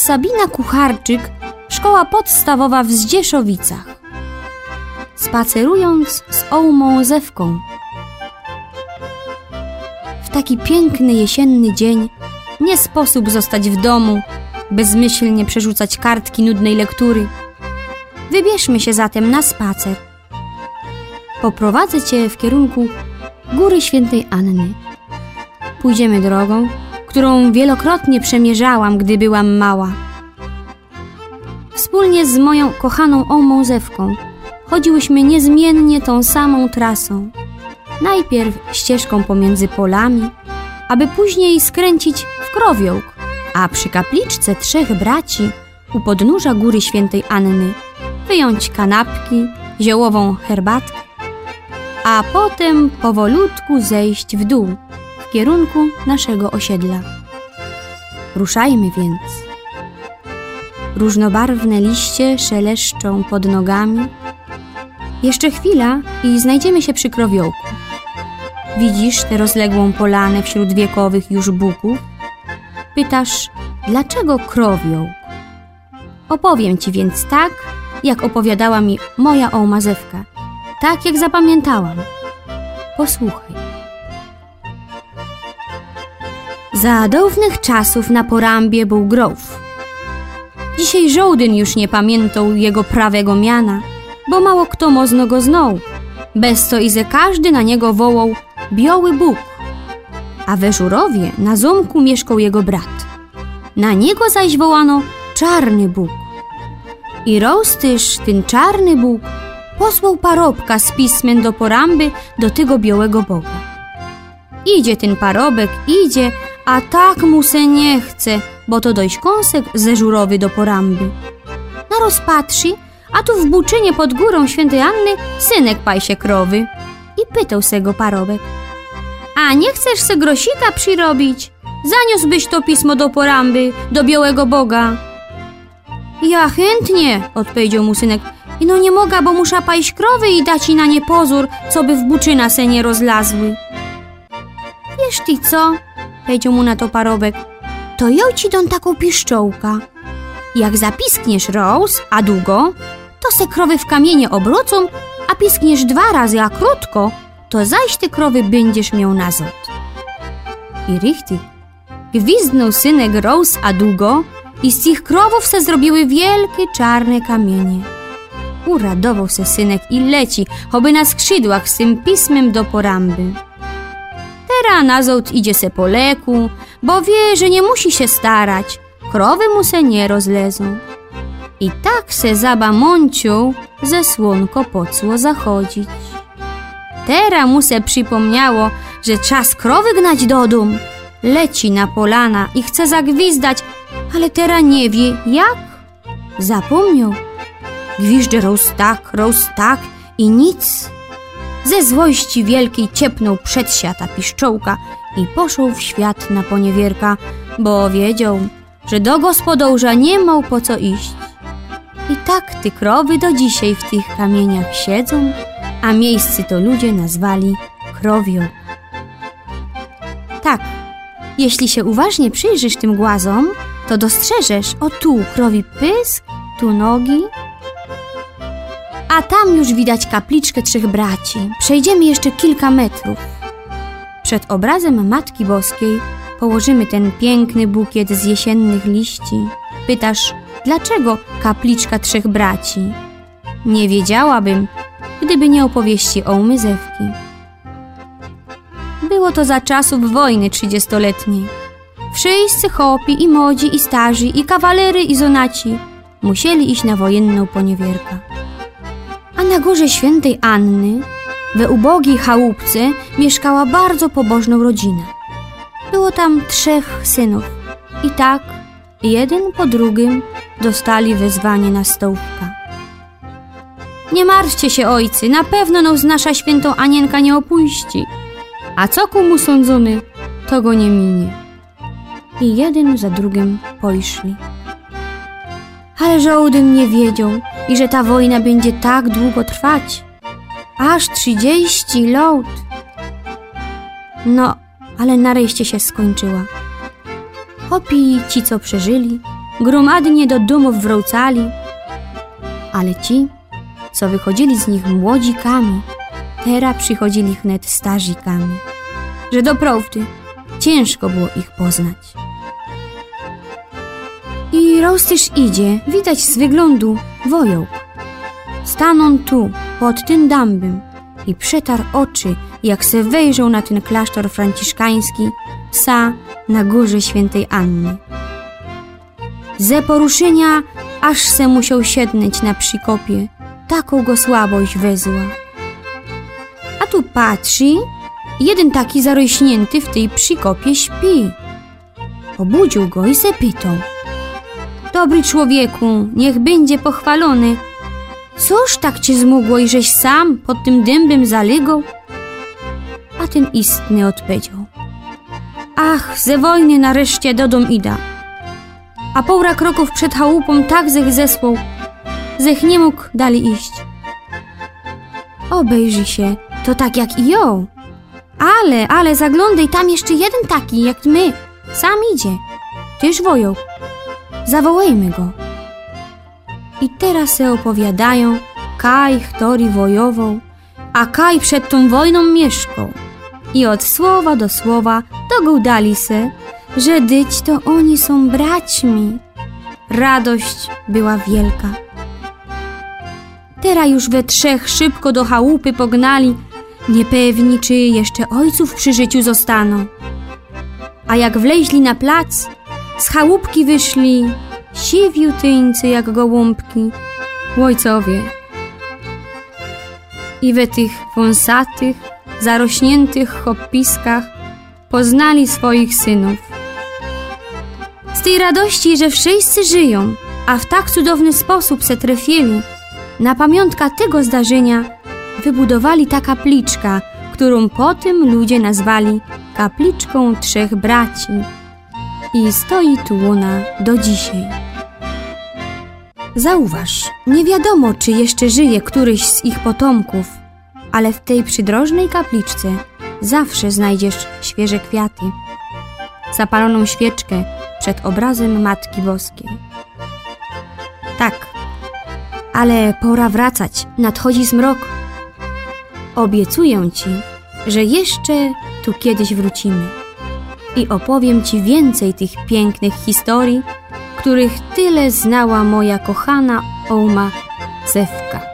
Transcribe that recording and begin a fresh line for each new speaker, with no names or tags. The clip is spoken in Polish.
Sabina Kucharczyk, szkoła podstawowa w Zdzieszowicach. Spacerując z Ołmą Zewką. W taki piękny jesienny dzień nie sposób zostać w domu, bezmyślnie przerzucać kartki nudnej lektury. Wybierzmy się zatem na spacer. Poprowadzę cię w kierunku Góry Świętej Anny. Pójdziemy drogą, którą wielokrotnie przemierzałam, gdy byłam mała. Wspólnie z moją kochaną Ołmą Zewką chodziłyśmy niezmiennie tą samą trasą. Najpierw ścieżką pomiędzy polami, aby później skręcić w Krowiołk, a przy kapliczce Trzech Braci u podnóża Góry Świętej Anny wyjąć kanapki, ziołową herbatkę, a potem powolutku zejść w dół w kierunku naszego osiedla. Ruszajmy więc. Różnobarwne liście szeleszczą pod nogami. Jeszcze chwila i znajdziemy się przy Krowiołku. Widzisz tę rozległą polanę wśród wiekowych już buków? Pytasz, dlaczego Krowiołk? Opowiem ci więc tak, jak opowiadała mi moja Ołma Zewka. Tak, jak zapamiętałam. Posłuchaj. Za dawnych czasów na porambie był grof. Dzisiaj żołdyn już nie pamiętał jego prawego miana, bo mało kto mozno go znał. Bez co i ze każdy na niego wołał Biały Bóg. A we Żurowie na zamku mieszkał jego brat. Na niego zaś wołano Czarny Bóg. I roztyż ten Czarny Bóg posłał parobka z pismem do poramby do tego Białego Boga. Idzie ten parobek, idzie, a tak mu se nie chce, bo to dojść kąsek ze Żurowy do poramby. Na rozpatrzy, a tu w Buczynie pod górą Świętej Anny synek pajsie krowy. I pytał se go parobek: a nie chcesz se grosika przyrobić? Zaniósłbyś to pismo do poramby, do Białego Boga. Ja chętnie, odpowiedział mu synek. No nie mogę, bo muszę pajść krowy i dać i na nie pozór, co by w Buczyna se nie rozlazły. Wiesz ty co? Powiedział mu na to parobek. To ja ci dam taką piszczołka. Jak zapiskniesz roz, a długo, to se krowy w kamienie obrócą, a piskniesz 2 razy, a krótko, to zaś te krowy będziesz miał nazad. I richtig. Gwizdnął synek roz, a długo, i z tych krowów se zrobiły wielkie czarne kamienie. Uradował se synek i leci, choby na skrzydłach z tym pismem do poramby. Teraz nazad idzie se po leku, bo wie, że nie musi się starać, krowy mu se nie rozlezą. I tak se za Mącią ze słonko pocło zachodzić. Teraz mu se przypomniało, że czas krowy gnać do domu. Leci na polana i chce zagwizdać, ale teraz nie wie jak. Zapomniał. Gwiżdże roz tak i nic. Ze złości wielkiej ciepnął przed siata piszczołka i poszł w świat na poniewierka, bo wiedział, że do gospodarza nie miał po co iść. I tak te krowy do dzisiaj w tych kamieniach siedzą, a miejsce to ludzie nazwali Krowiołk. Tak, jeśli się uważnie przyjrzysz tym głazom, to dostrzeżesz, o tu krowi pysk, tu nogi, a tam już widać kapliczkę Trzech Braci. Przejdziemy jeszcze kilka metrów. Przed obrazem Matki Boskiej położymy ten piękny bukiet z jesiennych liści. Pytasz, dlaczego kapliczka Trzech Braci? Nie wiedziałabym, gdyby nie opowieści Ołmy Zewki. Było to za czasów wojny 30-letniej. Wszyscy chopi i młodzi i starzy i kawalery i zonaci musieli iść na wojenną poniewierkę. A na Górze Świętej Anny, we ubogiej chałupce, mieszkała bardzo pobożna rodzina. Było tam 3 synów i tak, jeden po drugim, dostali wezwanie na stołówka. Nie martwcie się, ojcy, na pewno nas nasza świętą Anienka nie opuści, a co komu sądzony, to go nie minie. I jeden za drugim poszli. Ale żołdyn nie wiedział, i że ta wojna będzie tak długo trwać. Aż 30 lat. No, ale nareszcie się skończyła. Chopi ci, co przeżyli, gromadnie do domów wracali, ale ci, co wychodzili z nich młodzikami, teraz przychodzili wnet starzikami, że doprawdy ciężko było ich poznać. I raz też idzie, widać z wyglądu, wojoł. Staną tu, pod tym dambem i przetarł oczy, jak se wejrzał na ten klasztor franciszkański, na górze świętej Anny. Ze poruszenia aż se musiał siednąć na przykopie, taką go słabość wezła. A tu patrzy, jeden taki zarośnięty w tej przykopie śpi. Obudził go i se pytał: dobry człowieku, niech będzie pochwalony, cóż tak cię zmógło i żeś sam pod tym dębem zalegał? A ten istny odpowiedział: ach, ze wojny nareszcie do dom ida. A półra kroków przed chałupą tak zech zesłał, zech nie mógł dalej iść. Obejrzyj się, to tak jak i ją. Ale zaglądaj, tam jeszcze jeden taki jak my, sam idzie, tyż wojoł. Zawołajmy go. I teraz se opowiadają, kaj ktori wojował, a kaj przed tą wojną mieszkał. I od słowa do słowa dogadali se, że dyć to oni są braćmi. Radość była wielka. Teraz już we trzech szybko do chałupy pognali, niepewni, czy jeszcze ojców przy życiu zostaną. A jak wleźli na plac, z chałupki wyszli siwiutyńcy jak gołąbki, ojcowie. I we tych wąsatych, zarośniętych choppiskach poznali swoich synów. Z tej radości, że wszyscy żyją, a w tak cudowny sposób se trafili, na pamiątka tego zdarzenia wybudowali ta kapliczka, którą potem ludzie nazwali kapliczką trzech braci. I stoi tu ona do dzisiaj. Zauważ, nie wiadomo, czy jeszcze żyje któryś z ich potomków, ale w tej przydrożnej kapliczce zawsze znajdziesz świeże kwiaty, zapaloną świeczkę przed obrazem Matki Boskiej. Tak, ale pora wracać, nadchodzi zmrok. Obiecuję ci, że jeszcze tu kiedyś wrócimy i opowiem ci więcej tych pięknych historii, których tyle znała moja kochana Ouma Zewka.